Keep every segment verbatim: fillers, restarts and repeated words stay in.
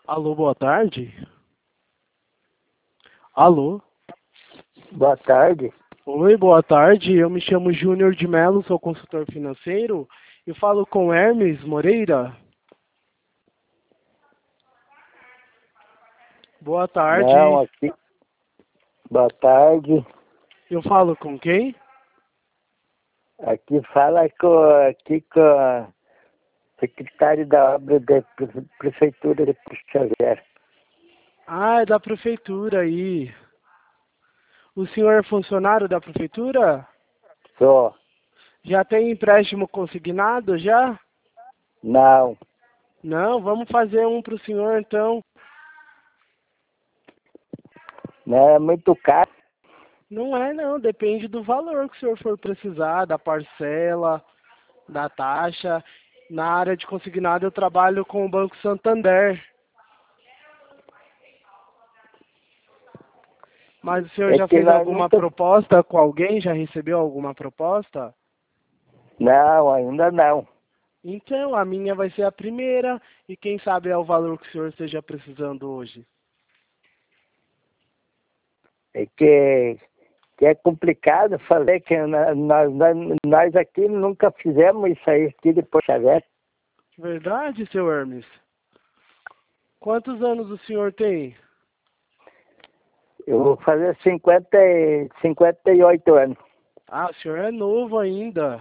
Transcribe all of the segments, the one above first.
Alô, boa tarde. Alô. Boa tarde. Oi, boa tarde. Eu me chamo Júnior de Mello, sou consultor financeiro e falo com Hermes Moreira. Boa tarde. Não, aqui. Boa tarde. Eu falo com quem? Aqui fala com, aqui com a secretária da obra da Pre- Prefeitura de Porto Xavier. Ah, é da prefeitura aí. O senhor é funcionário da prefeitura? Só. Já tem empréstimo consignado já? Não. Não, vamos fazer um para o senhor então. Não é muito caro. Não é não, depende do valor que o senhor for precisar, da parcela, da taxa. Na área de consignado eu trabalho com o Banco Santander. Mas o senhor É já que fez nós alguma nunca. proposta com alguém? Já recebeu alguma proposta? Não, ainda não. Então, a minha vai ser a primeira. E quem sabe é o valor que o senhor esteja precisando hoje. É que, que é complicado fazer que na- nós, nós, nós aqui nunca fizemos isso aí aqui de Porto Xavier. Verdade, seu Hermes? Quantos anos o senhor tem? Eu vou fazer cinquenta e, cinquenta e oito anos. Ah, o senhor é novo ainda.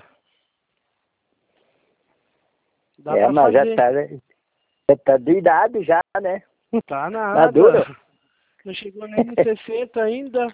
Dá É, pra mas já fazer. tá, já tá de idade já, né? Tá nada. Maduro. Não chegou nem nos sessenta ainda.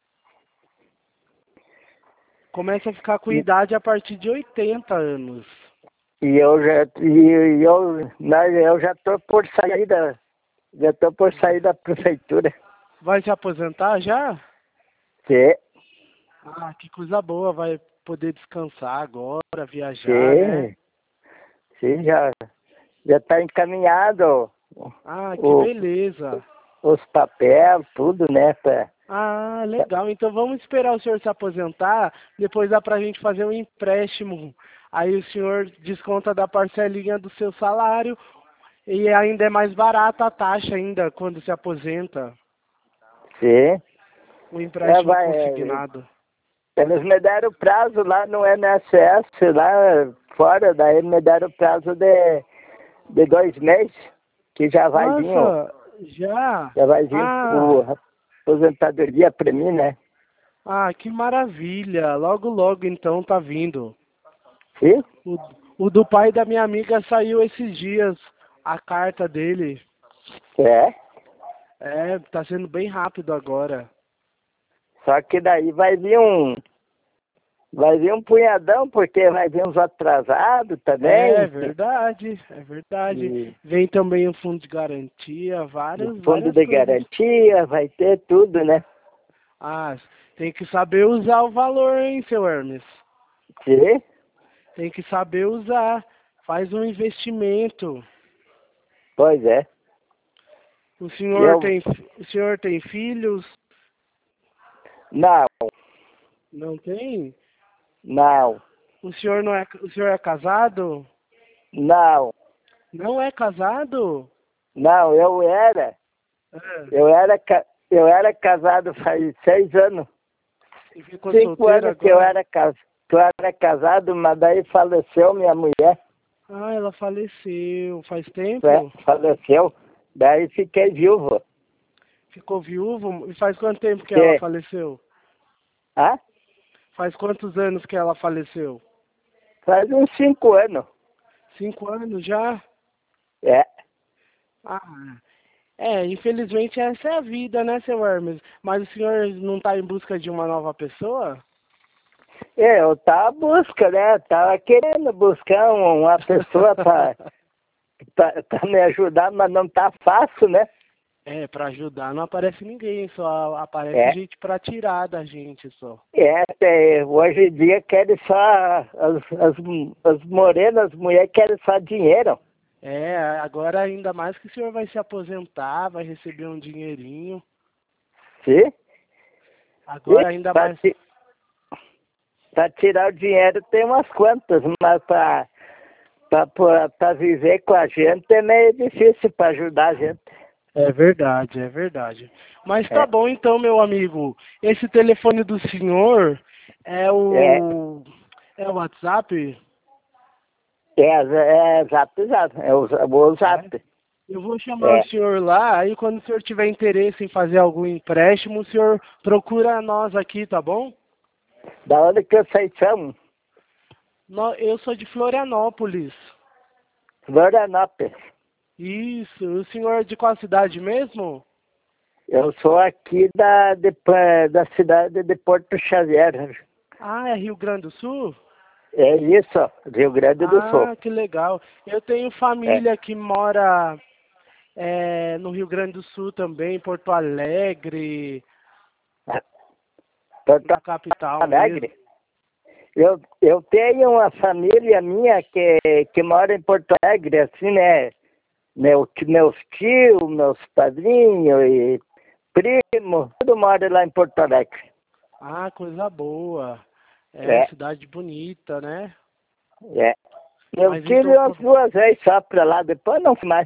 Começa a ficar com E, idade a partir de oitenta anos. e eu já e eu, nós, eu já tô por sair da já tô por sair da prefeitura. Vai se aposentar já? Sim, Ah, que coisa boa. Vai poder descansar agora, viajar, né? sim, sim, já já tá encaminhado Ah, que o, beleza. os papéis, tudo, né? Pra, Ah, legal. Então vamos esperar o senhor se aposentar. Depois dá pra gente fazer um empréstimo. Aí o senhor desconta da parcelinha do seu salário e ainda é mais barata a taxa ainda quando se aposenta. sim. O É, empréstimo vai, é, consignado. eles me deram prazo lá no I N S S, lá fora, daí me deram prazo de, de dois meses, que já vai vir, o- Nossa, já? já vai vir Ah, o aposentadoria para mim, né? ah, que maravilha. Logo, logo então tá vindo. Sim? O, o do pai da minha amiga saiu esses dias, a carta dele. É. É, tá sendo bem rápido agora. Só que daí vai vir um, vai vir um punhadão, porque vai vir uns atrasados É também. verdade, é verdade. E Vem também o fundo de garantia, o várias, fundo várias de coisas. garantia, vai ter tudo, né? Ah, tem que saber usar o valor, hein, seu Hermes? Sim? Tem que saber usar. Faz um investimento. Pois é. O senhor Eu, tem, o senhor tem filhos? não, Não tem? não, O senhor não é, o senhor é casado? não, Não é casado? não, eu era, É. eu era, ca- eu era casado faz seis anos, E ficou cinco solteiro anos que eu agora? era, cas- que eu era casado, mas daí faleceu minha mulher, Ah, ela faleceu. Faz né? tempo? Faleceu, daí fiquei viúvo. Ficou viúvo? E faz quanto tempo que ela Que, faleceu? ah, Faz quantos anos que ela faleceu? faz uns cinco anos, Cinco anos já? é. Ah, é, infelizmente essa é a vida, né, seu Hermes? Mas o senhor não está em busca de uma nova pessoa? Eu tava à busca, né? Tava querendo buscar um- uma pessoa para me ajudar, mas não tá fácil, né? É, para ajudar não aparece ninguém, só aparece É, gente para tirar da gente só. é, é, hoje em dia querem só, as, as, as morenas, as mulheres querem só dinheiro. É, agora ainda mais que o senhor vai se aposentar, vai receber um dinheirinho. Sim? Agora ainda Para mais. tirar o dinheiro tem umas quantas, mas para viver com a gente é meio difícil para ajudar a gente. É verdade, é verdade. Mas tá É, bom então, meu amigo. Esse telefone do senhor é é, o é o WhatsApp? é, é zap, zap, é o, o É. zap. Eu vou chamar o É, senhor lá, aí quando o senhor tiver interesse em fazer algum empréstimo, o senhor procura nós aqui, tá bom? da onde que vocês são? Nó- Eu sou de Florianópolis. Florianópolis. Isso. O senhor é de qual cidade mesmo? Eu sou aqui da, de, da cidade de Porto Xavier. Ah, é Rio Grande do Sul? É isso, Rio Grande do Sul. Ah, que legal. Eu tenho É, família que mora é, no Rio Grande do Sul também, Porto Alegre, é. Porto na capital mesmo. Alegre. Eu, eu tenho uma família minha que, que mora em Porto Alegre, assim, né? Meu, meus tios, meus padrinhos e primos, tudo mora lá em Porto Alegre. Ah, coisa boa. É, É, cidade bonita, né? é. Eu Mas tive então, umas duas vezes só pra lá, depois não fui mais.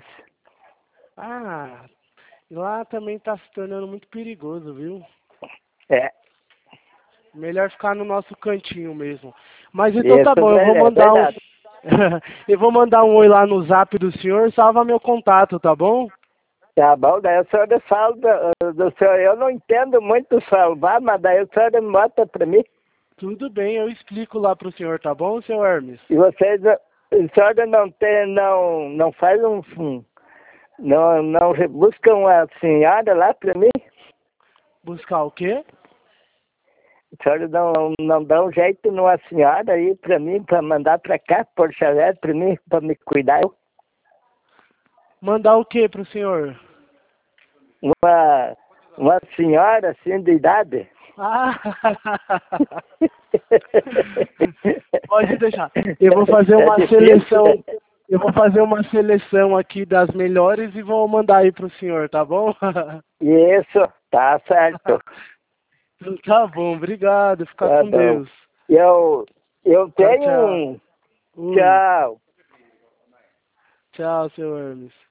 ah, lá também tá se tornando muito perigoso, viu? É, Melhor ficar no nosso cantinho mesmo. Mas então tá isso bom, eu vou é mandar um verdade. eu vou mandar um oi lá no zap do senhor, salva meu contato, tá bom? Tá bom, daí o senhor salva do senhor. Eu não entendo muito salvar, mas daí o senhor bota pra mim. Tudo bem, eu explico lá pro senhor, tá bom, seu Hermes? E vocês, o senhor não tem, não, não faz um, um não, não busca uma senhora lá pra mim? Buscar o quê? O senhor não, não dá um jeito numa senhora aí pra mim, pra mandar pra cá, por Xavier, pra mim, pra me cuidar? Mandar o quê pro senhor? Uma, uma senhora assim de idade? Ah, pode deixar. Eu vou fazer É uma difícil. seleção. Eu vou fazer uma seleção aqui das melhores e vou mandar aí pro senhor, tá bom? Isso, tá certo. Então tá bom, obrigado. Fica Tá com bom. Deus. Eu, eu Tchau, tenho tchau. um. Ui, Tchau. tchau, seu Hermes.